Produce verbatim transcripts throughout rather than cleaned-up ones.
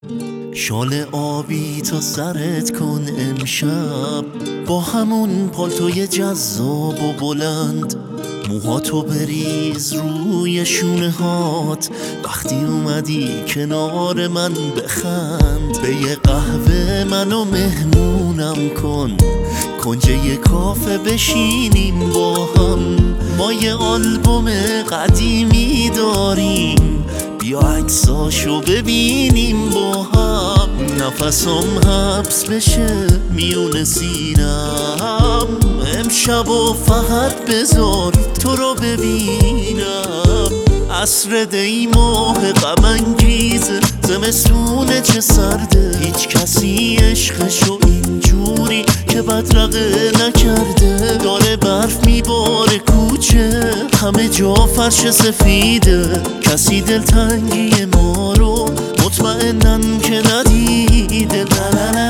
شال آبی تا سرت کن امشب، با همون پالتوی جذاب و بلند، موهاتو بریز روی شونه هات، وقتی اومدی کنار من بخند. به یه قهوه منو مهمونم کن، کنج یه کافه بشینیم با هم، ما یه آلبوم قدیمی داریم، بیا عکساشو ببینیم با هم. نفسم حبس بشه میون سینم، امشب و فقط بذار تو رو ببینم. عصر دی ماه غم انگیزه، زمستونه چه سرده، هیچ کسی عشقشو اینجوری که بدرقه نکرده. داره برف میباره کوچه، همه جا فرش سفیده، کسی دلتنگی ما رو مطمئنن که ندیده. لا لا لا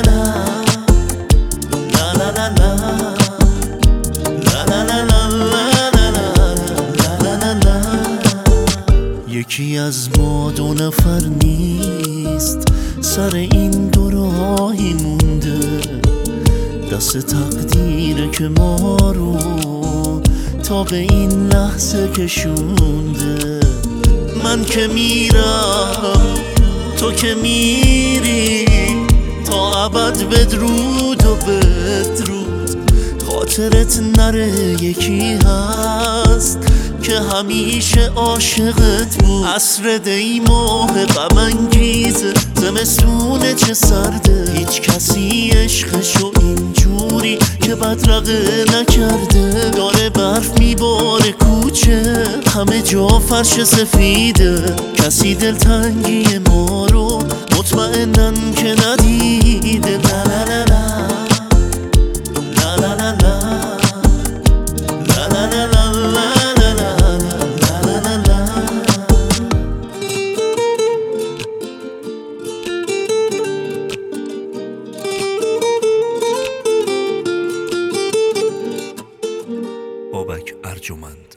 لا لا لا لا لا لا لا لا. یکی از ما دو نفر نیست، سر این دو راهی مونده، دست تقدیره که ما رو تا به این لحظه کشونده. من که میرم تو که میری، تا ابد بدرود و بدرود. خاطرت نره یکی هست که همیشه عاشقت بود. عصر دی ماه غم انگیزه، زمستونه چه سرده، هیچ کسی عشقشو اینجوری که بدرقه نکرده. داره برف میباره کوچه، همه جا فرش سفیده، کسی دلتنگی ما رو مطمئنن که ندیده. لا لا لا لا لا لا لا لا لا لا لا. بابک ارجمند.